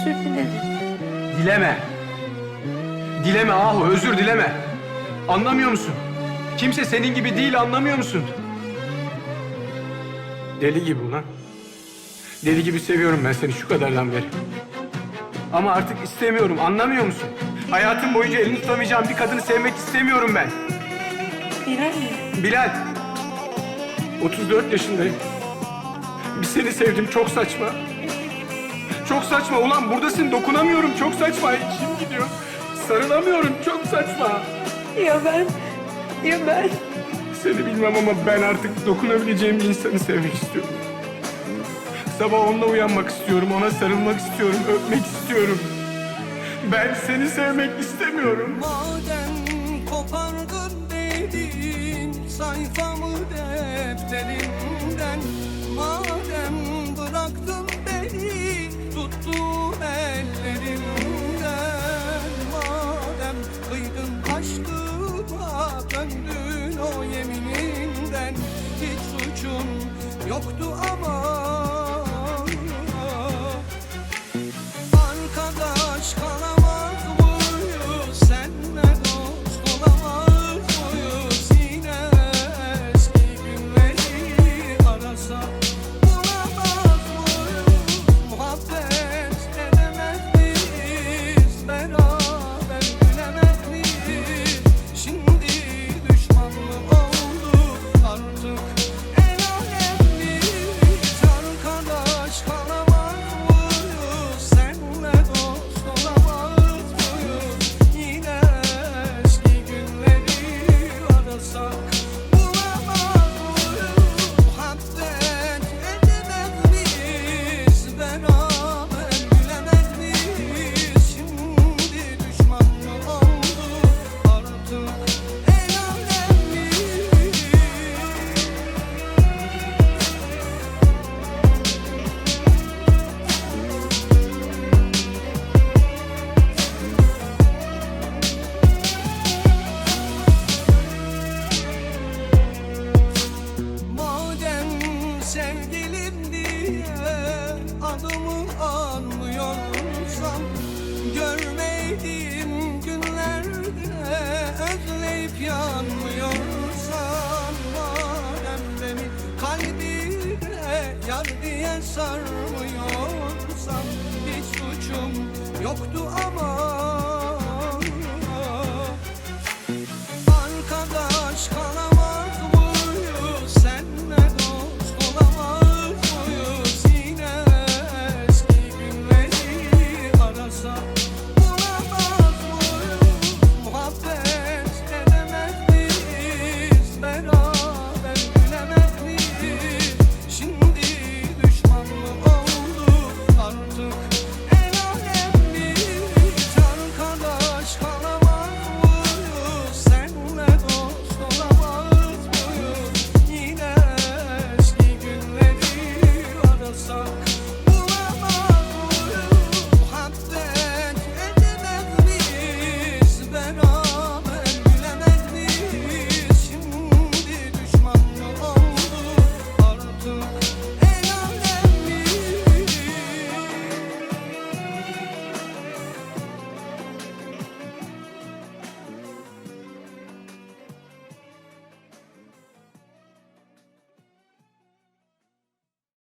özür dilerim. Dileme. Dileme Ahu, özür dileme. Anlamıyor musun? Kimse senin gibi değil, anlamıyor musun? Deli gibi ulan. Deli gibi seviyorum ben seni şu kadardan beri. Ama artık istemiyorum, anlamıyor musun? Hayatım boyunca elini tutamayacağım bir kadını sevmek istemiyorum ben. Bilal mi? Bilal. 34 yaşındayım. Bir seni sevdim, çok saçma. Çok saçma ulan, buradasın, dokunamıyorum, çok saçma. İçim gidiyor. Sarılamıyorum, çok saçma. Ya ben? Ya ben? Seni bilmem ama ben artık dokunabileceğim bir insanı sevmek istiyorum. Sabah onunla uyanmak istiyorum, ona sarılmak istiyorum, öpmek istiyorum. Ben seni sevmek istemiyorum. Madem kopardın dedin sayfamı defterimden, madem bıraktın beni tuttun ellerimden, madem kıydın aşkıma döndün o yemininden, hiç suçun yoktu ama arkadaş kalamaz mıyız? Senle dost olamaz mıyız? Yine eski günleri arasak bulamaz mıyız? Muhabbet edemez miyiz? Beraber gülemez miyiz? Şimdi düşman mı olduk artık? El alem miyiz? Arkadaş kalamaz mıyız? Senle dost olamaz mıyız? Yine eski günleri arasak bulamaz mıyız? Muhabbet edemez miyiz? Beraber gülemez miyiz? Şimdi düşman mı olduk artık? El alem miyiz? Madem sevgilim diye adımı anmıyorsan, görmediğim günlerde özleyip yanmıyorsan, madem beni kalbine yar diye sarmıyorsan, hiç suçum yoktu ama